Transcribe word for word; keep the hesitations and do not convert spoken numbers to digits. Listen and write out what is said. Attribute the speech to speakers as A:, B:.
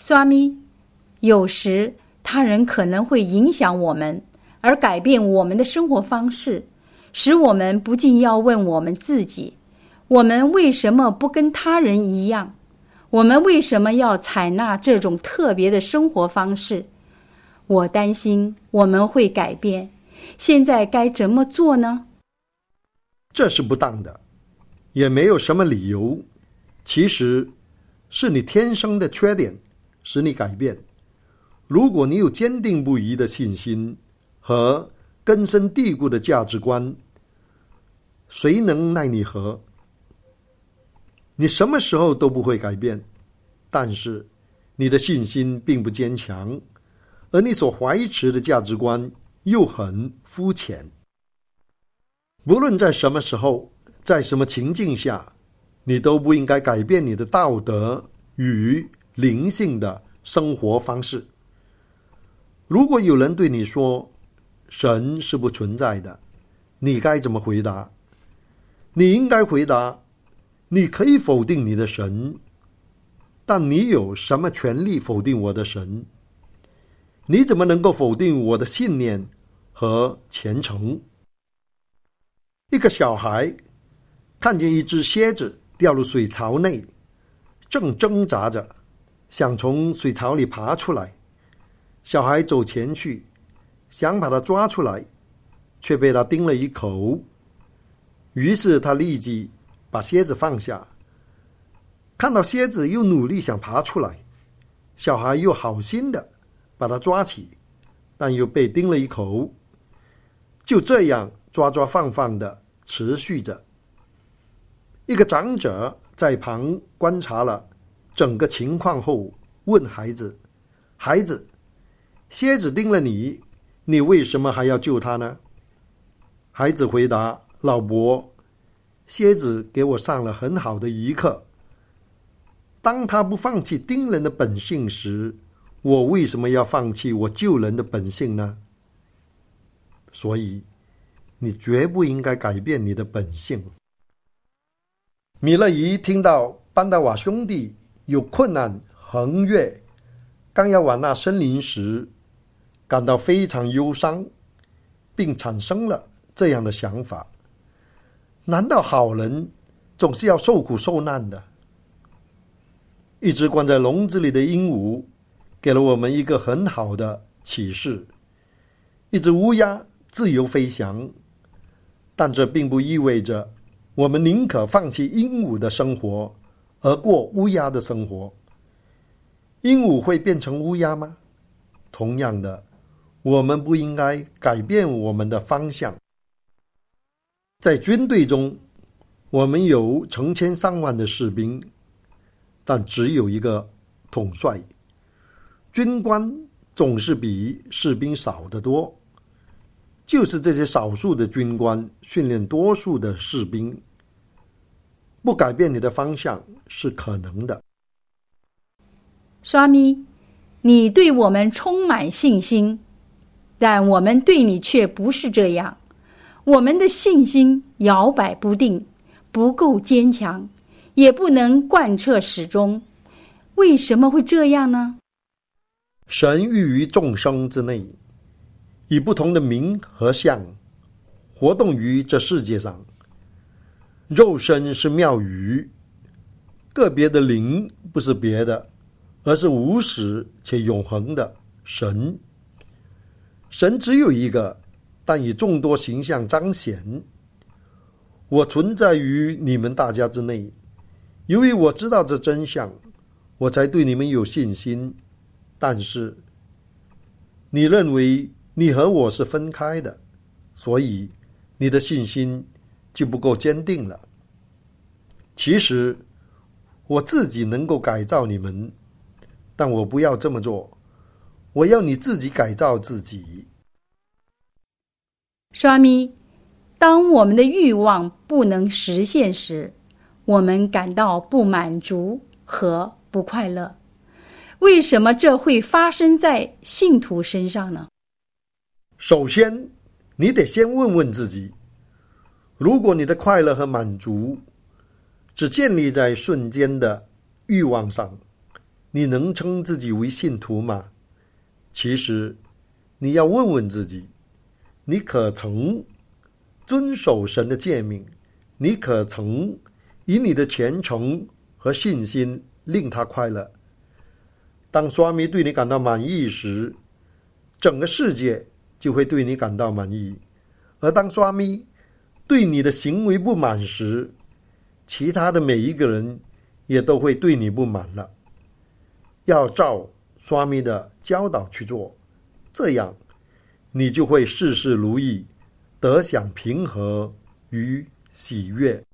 A: 刷咪，有时他人可能会影响我们，而改变我们的生活方式，使我们不禁要问我们自己：我们为什么不跟他人一样？我们为什么要采纳这种特别的生活方式？我担心我们会改变，现在该怎么做呢？
B: 这是不当的，也没有什么理由。其实是你天生的缺点使你改变。如果你有坚定不移的信心和根深蒂固的价值观，谁能奈你何？你什么时候都不会改变，但是你的信心并不坚强，而你所怀持的价值观又很肤浅。无论在什么时候，在什么情境下，你都不应该改变你的道德与灵性的生活方式。如果有人对你说神是不存在的，你该怎么回答？你应该回答：你可以否定你的神，但你有什么权利否定我的神？你怎么能够否定我的信念和虔诚？一个小孩看见一只蝎子掉入水槽内，正挣扎着想从水槽里爬出来。小孩走前去想把它抓出来，却被它叮了一口。于是他立即把蝎子放下，看到蝎子又努力想爬出来，小孩又好心的把它抓起，但又被叮了一口。就这样抓抓放放的持续着。一个长者在旁观察了整个情况后，问孩子：孩子，蝎子叮了你，你为什么还要救它呢？孩子回答：老伯，蝎子给我上了很好的一课。当他不放弃叮人的本性时，我为什么要放弃我救人的本性呢？所以你绝不应该改变你的本性。米勒伊听到班达瓦兄弟有困难横越冈亚瓦纳森林时，感到非常忧伤，并产生了这样的想法：难道好人总是要受苦受难的？一只关在笼子里的鹦鹉给了我们一个很好的启示。一只乌鸦自由飞翔，但这并不意味着我们宁可放弃鹦鹉的生活而过乌鸦的生活。鹦鹉会变成乌鸦吗？同样的，我们不应该改变我们的方向。在军队中，我们有成千上万的士兵，但只有一个统帅。军官总是比士兵少得多，就是这些少数的军官训练多数的士兵。不改变你的方向是可能的。
A: 刷咪，你对我们充满信心，但我们对你却不是这样。我们的信心摇摆不定，不够坚强，也不能贯彻始终。为什么会这样呢？
B: 神寓于众生之内，以不同的名和相活动于这世界上。肉身是庙宇，个别的灵不是别的，而是无始且永恒的神。神只有一个，但以众多形象彰显。我存在于你们大家之内，由于我知道这真相，我才对你们有信心。但是你认为你和我是分开的，所以你的信心就不够坚定了。其实我自己能够改造你们，但我不要这么做，我要你自己改造自己。
A: 刷咪，当我们的欲望不能实现时，我们感到不满足和不快乐。为什么这会发生在信徒身上呢？
B: 首先，你得先问问自己，如果你的快乐和满足只建立在瞬间的欲望上， 你能称自己为信徒吗？其实，你要问问自己，你可曾遵守神的诫命？你可曾以你的虔诚和信心令他快乐？当刷咪对你感到满意时，整个世界就会对你感到满意；而当刷咪对你的行为不满时，其他的每一个人也都会对你不满了。要照刷咪的教导去做，这样你就会事事如意，得享平和与喜悦。